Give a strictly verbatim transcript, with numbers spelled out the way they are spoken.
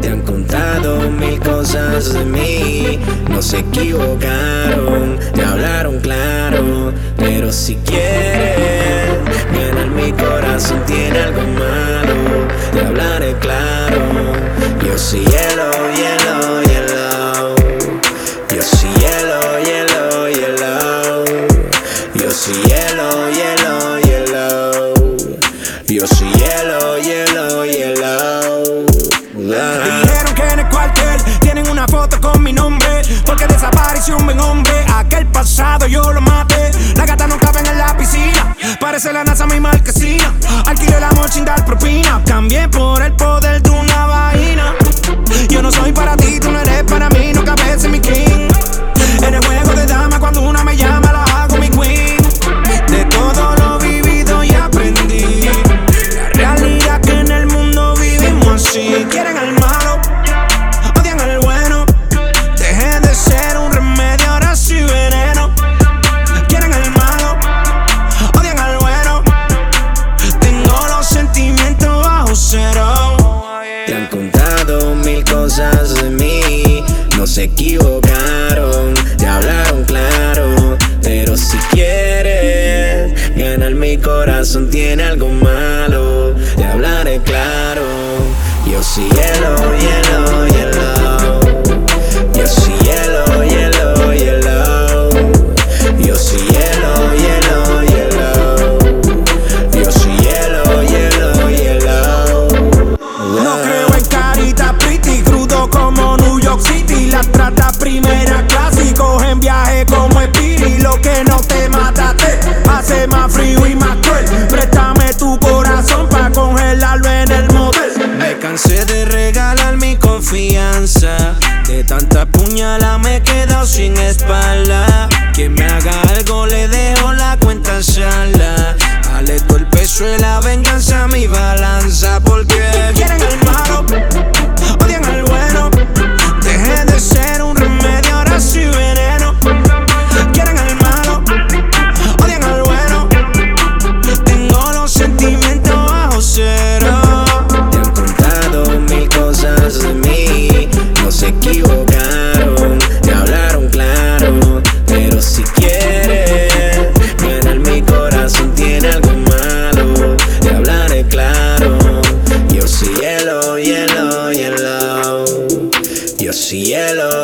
Te han contado mil cosas de mí, no se equivocaron, te hablaron claro. Pero si quieren ganar mi corazón, tiene algo malo, te hablaré claro. Yo soy hielo, hielo, hielo. Yo soy hielo, hielo, hielo. Yo soy hielo, hielo, hielo. Yo soy hielo, hielo, hielo. Dijeron que en el cuartel tienen una foto con mi nombre, porque desapareció un buen hombre. Aquel pasado yo lo maté. Las gatas no caben en la piscina, parece la NASA mi marquesina. Alquilé el amor sin dar propina, cambié por el poder de una vaina. Yo no soy para ti, tú no eres para mí, no cabes en mi king. En el juego de dama cuando una me llama la hago mi queen. De todo lo vivido y aprendí, la realidad que en el mundo vivimos así. Quieren al malo, odian al bueno. Dejé de ser un remedio, ahora soy veneno. Quieren al malo, odian al bueno. Tengo los sentimientos bajo cero. Te han contado mil cosas de mí, no se equivocaron, te hablaron claro. Pero si quieres ganar mi corazón, tiene algo malo, te hablaré claro. Yo soy hielo, hielo, hielo. Yo soy hielo, hielo, hielo. Yo soy hielo, hielo, hielo. Yo soy hielo, hielo, hielo. No creo en carita pretty, crudo como New York City. Las trata primera clase y cogen viaje como Speedy. Lo que no te mata te hace más frío y más cruel. Préstame tu corazón pa' congelarlo en el motel. Me cansé de regalar mi confianza, de tanta puñalada me he quedado sin espalda. Quien me haga algo le dejo la cuenta sala. Dale todo el peso de la venganza a mi balanza. Porque quieren al malo, odian al bueno. Dejé de ser un remedio, ahora soy veneno. Quieren al malo, odian al bueno. Tengo los sentimientos bajo cero. Te han contado mil cosas de mí, no se equivocaron, te hablaron claro. Pero si quieres ganar mi corazón, tiene algo malo, te hablaré claro. Yo soy hielo, hielo, hielo. Yo soy hielo,